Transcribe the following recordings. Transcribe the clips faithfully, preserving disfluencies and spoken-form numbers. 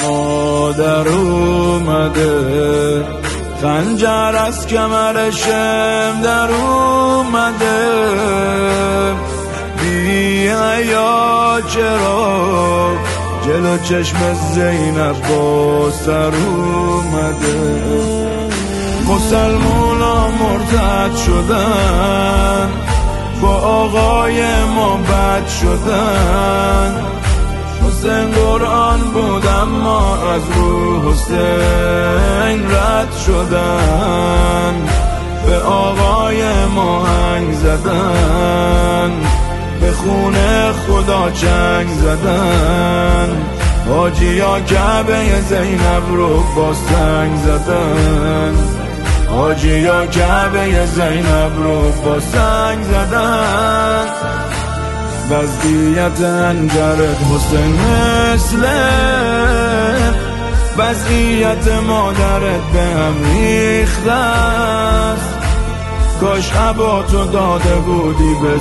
مادر اومده، خنجر از کمرشم در اومده، بی حیا چرا جلو چشم زینب با سر اومده. مسلمونا مرتد شدن، با آقای ما بد شدن. حسین قرآن بود اما از رو حسین رد شدن، به آقای ما هنگ زدن، به خونه خدا چنگ زدن. حاجیا کعبه زینب رو با سنگ زدن، حاجیا کعبه زینب رو با سنگ زدن. وضعیت انجرت حسین مثله، وضعیت مادرت به هم ریخته است. کاش عباتو داده بودی به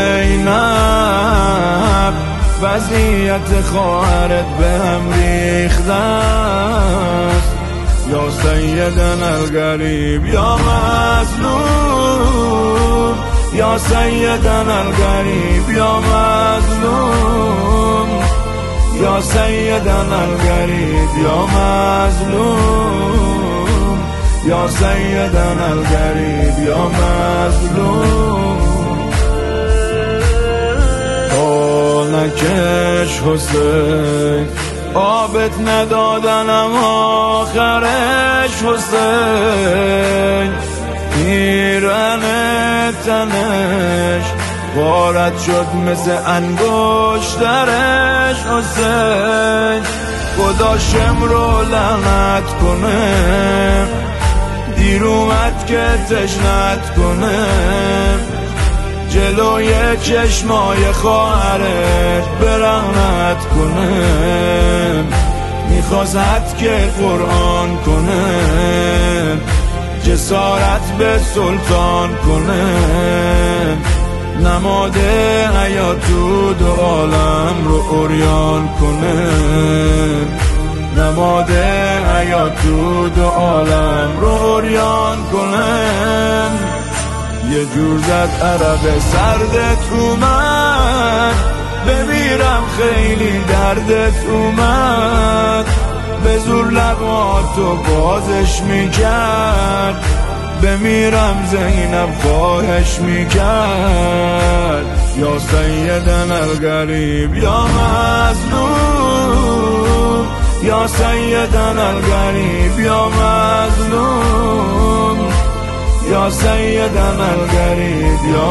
زینب، وضعیت خواهرت به هم ریخته است. یا سیدنا الغریب یا مظلوم، یا سیدنا الغریب یا مظلوم، یا سیدنا الغریب یا مظلوم، یا سیدنا الغریب یا مظلوم. آه نکش حسین، آبت ندادنم آخرش حسین. پیرن تنش غارت شد مثل انگشترش حسین. خدا شمرو لعنت کنه، دیر اومد که تشنت کنه. جلوی چشمای خواهرت برهنت کنه، میخواست حد که قرآن کنه، جسارت به سلطان کنه. نماده حیاتو دو عالم رو عریان کنه، نماده حیاتو دو عالم رو عریان کنه. یه جور زد عرق سردت اومد، بمیرم خیلی دردت اومد. به زور لباتو بازش میکرد، بمیرم زینب خواهش میکرد. یا سیدنا الغریب یا مظلوم، یا سیدنا الغریب یا مظلوم، یا سیدنا الغریب یا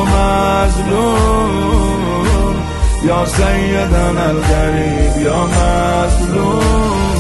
مظلوم، یا سیدنا الغریب یا مظلوم.